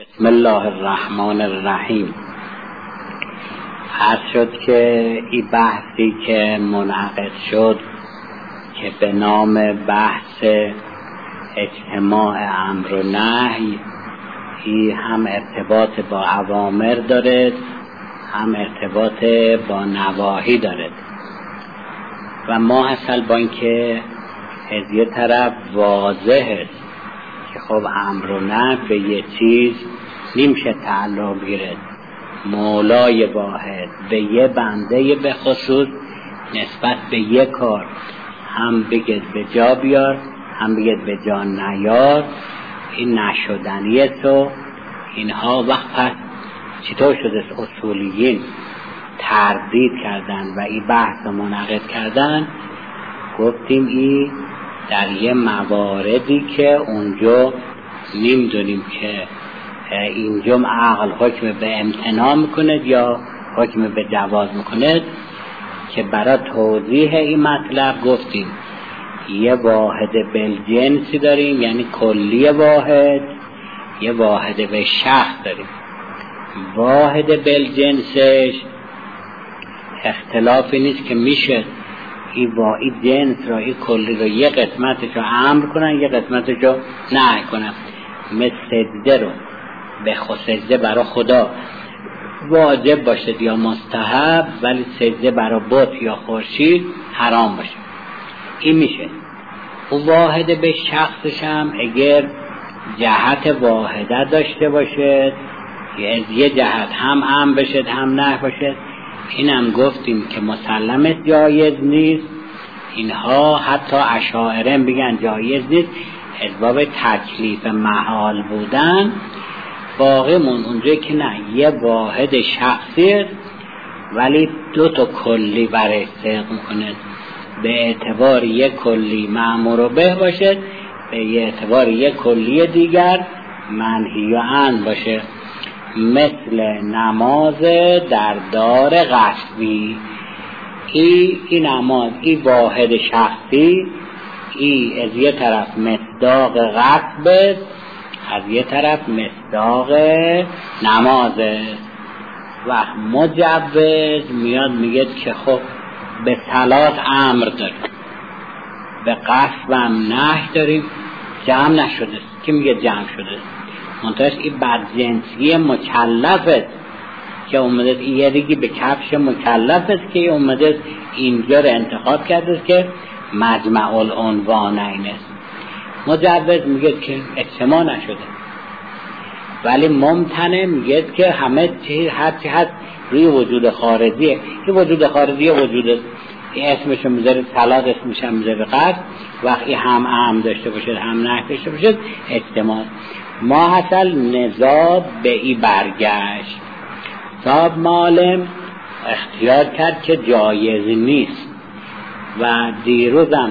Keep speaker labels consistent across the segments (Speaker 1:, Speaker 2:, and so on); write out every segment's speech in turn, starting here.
Speaker 1: بسم الله الرحمن الرحیم. عرض شد که این بحثی که منعقد شد که به نام بحث اجتماع امر و نهی، این هم ارتباط با اوامر دارد هم ارتباط با نواهی دارد و ما اصل با اینکه از یه طرف واضح است که خب امر و نهی به یه چیز نمیشه تعلق گیرد، مولای واحد به یه بنده به خصوص نسبت به یه کار هم بگید به جا بیار هم بگید به جا نیار، این نشدنیه. تو اینها وقت پس چطور شده اصولیین تردید کردن و این بحث منعقد کردن؟ گفتیم این در یه مواردی که اونجا نمیدونیم که اینجا عقل حکم به امتناع میکند یا حکم به جواز میکند، که برای توضیح این مطلب گفتیم یه واحد بالجنسی داریم، یعنی کلی واحد، یه واحد به شخص داریم. واحد بالجنسش اختلافی نیست که میشه این جنس را، این کلی را یه قسمتش رو امر کنن یه قسمتش رو نهی کنن. مثل سجده رو به خود سجده برای خدا واجب باشه یا مستحب، ولی سجده برای بت یا خورشید حرام باشه. این میشه. اون واحد به شخصش هم اگر جهت واحده داشته باشد، یه جهت هم امر بشد هم نهی باشد، این هم گفتیم که مسلمت جایز نیست. اینها حتی اشاعره بگن جایز نیست، اسباب تکلیف محال بودن. باقی من اونجایی که نه، یه واحد شخصی ولی دو تا کلی برای صدق میکنه، به اعتبار یک کلی مأمور به باشد، به اعتبار یک کلی دیگر منهی عنه باشه. مثل نماز در دار غصبی، این نماز این واحد شخصی، این از یه طرف مصداق غصب، از یه طرف مصداق نماز. و مجوز میاد میگه که خب به صلات امر داریم، به غصب هم نهی داریم، جمع نشده. که میگه جمع شده؟ منطقش این بدجنسی مکلفت که اومده، یه دیگه به کفش مکلفت که اومده اینجا رو انتخاب کرده که مجمع العنوان این است. مجوز میگه که اجتماع نشده، ولی ممتنع میگه که همه چیز هرچی هست روی وجود خارجیه. این وجود خارجیه وجود اسمشو میذاره صلات، اسمش هم میذاره قصد. وقتی هم داشته باشه هم نه داشته باشه اجتماع. ما حاصل نزاع به این برگشت. صاحب معلم اختیار کرد که جایز نیست و دیروزم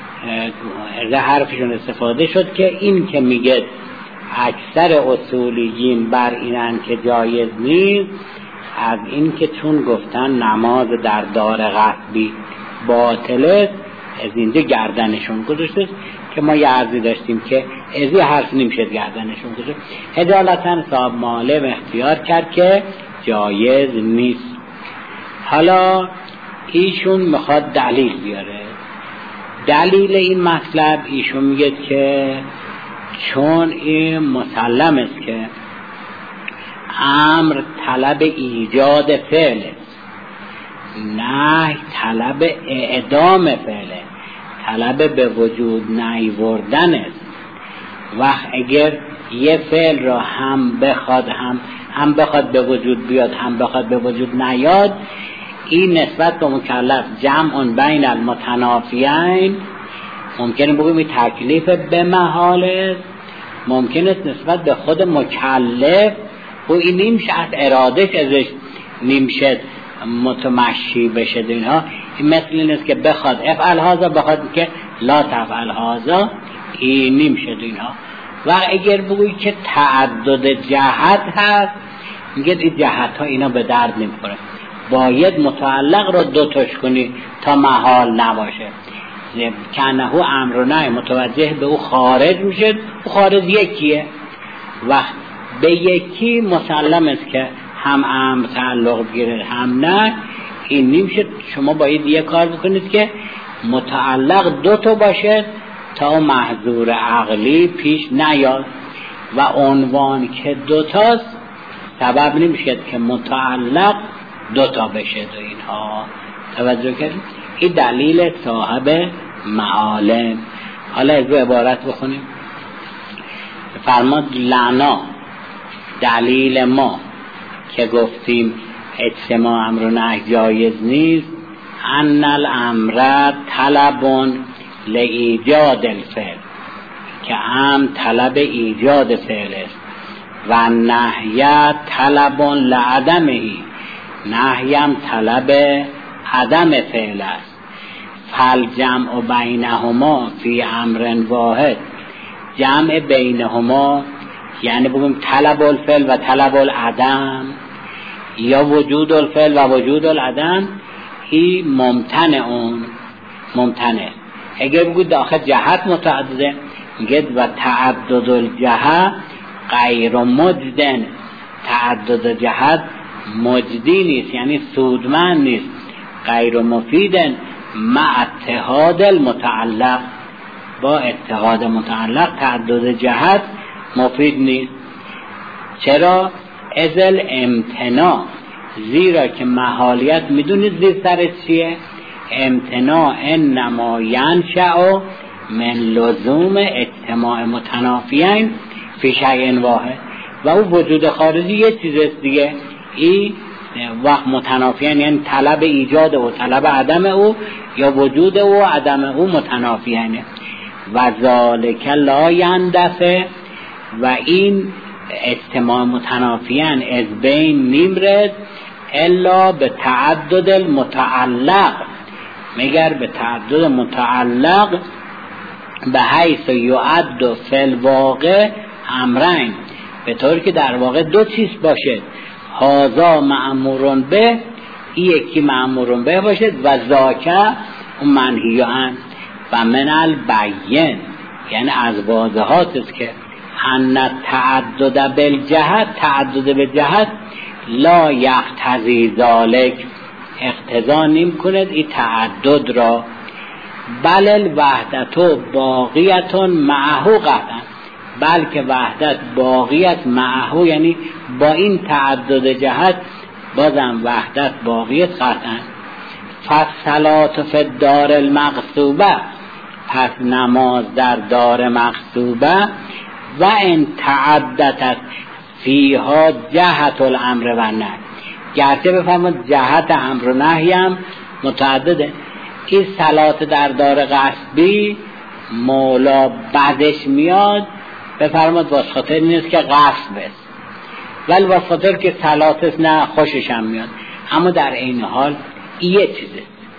Speaker 1: از حرفشون استفاده شد که این که میگه اکثر اصولیین بر اینن که جایز نیست، از این که چون گفتن نماز در دار غصبی باطله، از اینجا گردنشون گذاشته که ما یه عرضی داشتیم که از این حرف نمیشه گردنشون گذاشته. هدالتا صاحب معلم اختیار کرد که جایز نیست. حالا ایشون میخواد دلیل بیاره. دلیل این مطلب ایشون میگه که چون این مسلم است که امر طلب ایجاد فعل است، نهی طلب اعدام فعل، طلب به وجود نیاوردن است. و اگر یه فعل را هم بخواد به وجود بیاد هم بخواد به وجود نیاد، این نسبت به مکلف جمع بین المتنافیین. ممکنه بگیم این تکلیف به محال است، ممکنه است نسبت به خود مکلف و این نمیشه از ارادش ازش نمیشه متمشی بشه. اینها این مثل این است که بخواد افعل هذا، بخواد که لا تفعل هذا، این نمیشه اینها. و اگر بگویی که تعدد جهت هست، میگه این جهت ها اینا به درد نمیخوره، باید متعلق رو دو تاش کنی تا محال نباشه. کنه امر و نهی متوجه به او خارج میشه، او خارج یکیه. و به یکی مسلم است که هم امر تعلق بگیره هم نه، این نمیشه. شما باید یه کار بکنید که متعلق دو تا باشه تا محظور عقلی پیش نیاد و عنوان که دو تاست سبب نمیشه که متعلق دو تا بشه. دو اینها توجه کردید؟ این دلیل صاحب معالم. حالا از عبارت بخونیم. فرماد لعنا دلیل ما که گفتیم اجتماع امر و نهی جایز نیست، ان الامر طلب لایجاد الفعل، که امر طلب ایجاد فعل است، و نهی طلب لعدمه، نهی هم طلب عدم فعل است. فالجمع بینهما فی امر واحد، جمع بینهما یعنی بگیم طلب الفعل و طلب العدم، یا وجود الفعل و وجود العدم، این ممتنع. اگر بگید داخل جهت متعدده، میگید و تعدد الجهت غیر مجدن، تعدد جهت مجدی نیست یعنی سودمند نیست، غیر مفیدن مع اتحاد المتعلق، با اتحاد متعلق تعدد جهت مفید نیست. چرا؟ ازل امتناع، زیرا که محالیت میدونید زیر سرش چیه؟ امتناع انما ینشأ من لزوم اجتماع متنافیین فی شیء واحد، و او وجود خارجی یه چیزست دیگه. این وقت متنافیین یعنی طلب ایجاد و طلب عدم او، یا وجود او و عدم او متنافیینه. و ذالک لا یندفع، و این اجتماع متنافیان از بین نیمرد الا به تعدد المتعلق، مگر به تعدد متعلق، به حیث یعد فی الواقع امرین، به طور که در واقع دو چیز باشه، هذا مأمور به، این یکی مأمور به باشد، و ذاک اون منهی عنه. و من البین، یعنی از واضحات است که ان تعدد بالجهت، تعدد به جهت لا یقتضی ذلک، اقتضا نمی کند این تعدد را، بل الوحدت باقیت معه قطعا، بلکه وحدت باقیت معه، یعنی با این تعدد جهت بازم وحدت باقیت قطعا. فالصلاة فی الدار المغصوبه، پس نماز در دار مغصوبه، و ان تعددت فیها جهت الامر و نهی، گرچه بفرماد جهت امر و نهی هم متعدده. این صلات در دار غصبی مولا بعدش میاد بفرماد واسه خاطر نیست که غصب است، ولی واسه خاطر که صلات است نه خوشش هم میاد. اما در این حال یه چیزه،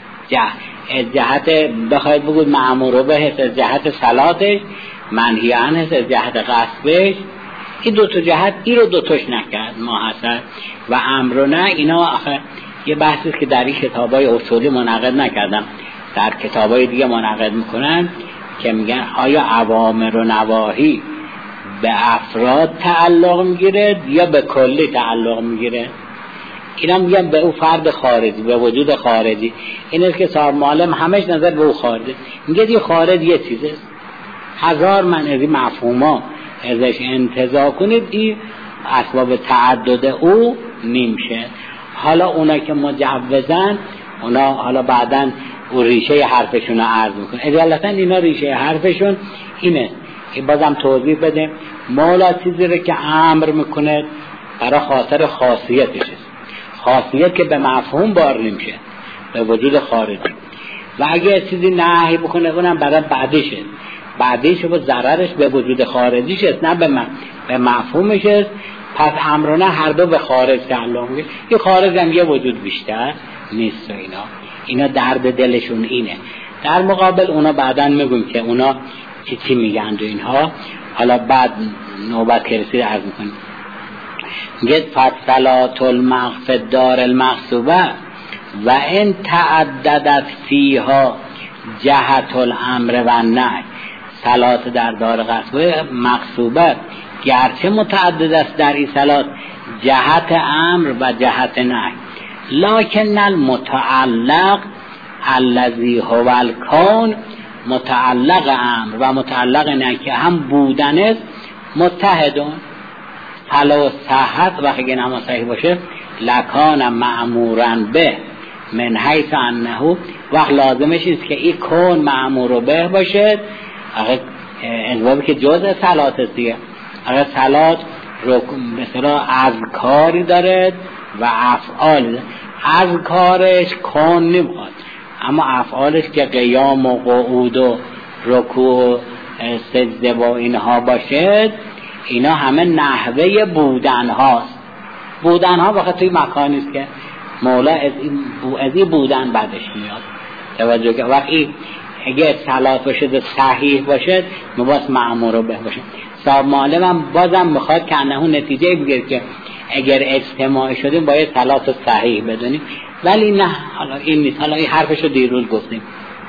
Speaker 1: جهت بخواید بگوید مأمور به هست از جهت صلاتش، منهی عنه هست از جهت غصبش، این دو تا جهت این رو دو تاش نکرد ما حسن و امر و نه. اینا آخه یه بحثی که در این کتابای اصولی منعقد نکردم، در کتابای دیگه منعقد میکنن که میگن آیا اوامر و نواهی به افراد تعلق میگیره یا به کلی تعلق میگیره. اینا میگن به او فرد خارجی، به وجود خارجی. این است که صاحب معلم همش نظر به او خارجی، میگه یه خارج یه چیزه، هزار من از این مفهوما ازش انتزاع کنید، این اسباب تعدد او نمیشه. حالا اونا که مجوزن، اونا حالا بعدن او ریشه حرفشون رو عرض میکنه. اجالتا اینا ریشه حرفشون اینه. این بازم توضیح بده. مولا چیزی رو که امر میکنه برای خاطر خاصیتش است، خاصیت که به مفهوم بار نمیشه، به وجود خارجی. و اگه چیزی نهی بکنه اونم برای بعدیشه، بعدیش و ضررش به وجود خارجیش است نه به مفهومش است. پس امر نه هر دو به خارج تعلق میگه. یه خارج هم یه وجود بیشتر نیست و اینا درد دلشون اینه. در مقابل اونا بعدن میگم که اونا چی میگن و اینها. حالا بعد نوبت که رسید عرض میکنیم. میگه فصلات المغفد دار المغصوبه و ان تعددت فیها جهت الامر و نهی، صلات در دار غصبه مغصوبه گرچه متعدد است در این صلات جهت امر و جهت نهی، لکن المتعلق الذی هو الکون، متعلق امر و متعلق نهی که هم بودن است متحدون. فلو صحت وقتی نماز صحیح باشه لکان مأمورا به من حیث انه، وقت لازمش است که این کون مأمور به باشد. اگر انواعی که جزء صلات است دیگه، اگر صلات مثلا اذکاری دارد و افعال، اذکارش کون نمیخواد، اما افعالش که قیام و قعود و رکوع سجده و اینها باشد، اینا همه نحوه بودن هاست. بودن ها وقت توی مکانی است که مولا از این بودن بعدش میاد. توجه که وقتی اگه صلات باشد صحیح باشد مباس مأمور به باشد. صاحب معلم هم بازم میخواد که انه نتیجه بگیر که اگر اجتماع شدیم باید صلات صحیح بدونیم، ولی نه حالا این نیست. حالا این حرفشو دیروز گفتیم،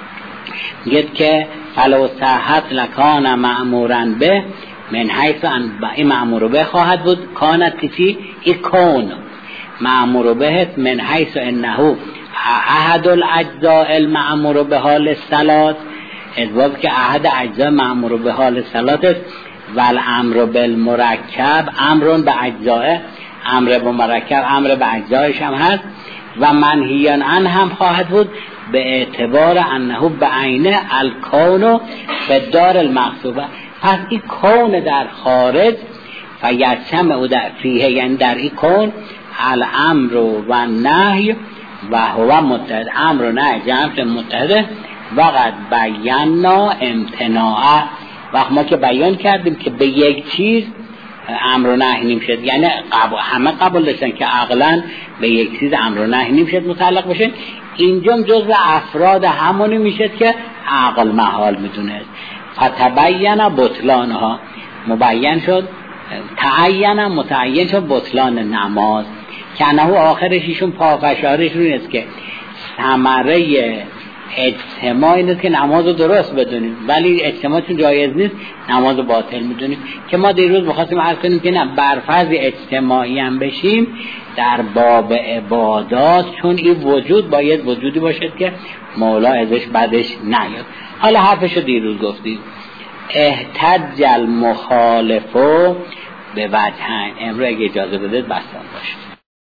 Speaker 1: میگه که فلو صحت لکان مأمورا به من حیث ان این مأمور به خواهد بود، کانت کسی ای کون مأمور به من حیث انه احد الاجزاء المأمور به حال الصلات، ازباب که احد اجزاء مأمور به حال الصلات است. والامر بالمرکب امرون به اجزاء، امر به مرکب امر به اجزایش هم هست. و منهیان عن هم خواهد بود به اعتبار انه به عینه الکون به دار المقصوبه. پس این کون در خارج فیجتمع او در فیه، یعنی در این کون الامر و نهی و هو متحد، امر و نهی جمع متحد. وقد بینا امتناعه، وقت ما که بیان کردیم که به یک چیز امر و نهی نمیشد، یعنی همه قبول داشتن که عقلا به یک چیز امر و نهی نمیشد متعلق بشه، اینجا جزء افراد همونی میشد که عقل محال میدونه. فتبین بطلانها، مبین شد، تعین متعین شد بطلان نماز، که انه آخرش ایشون پافشارش روی است که ثمره اجتماع این است که نماز رو درست بدونیم، ولی اجتماع چون جایز نیست نماز رو باطل میدونیم. که ما دیروز بخواستیم عرض کنیم که نه، برفرض اجتماعی هم بشیم در باب عبادات، چون این وجود باید وجودی باشد که مولا ازش بعدش نیاد. حالا حرفشو دیروز گفتیم. احتج المخالفو به وجهین، امروز اگه اجازه بدید بستان باشه.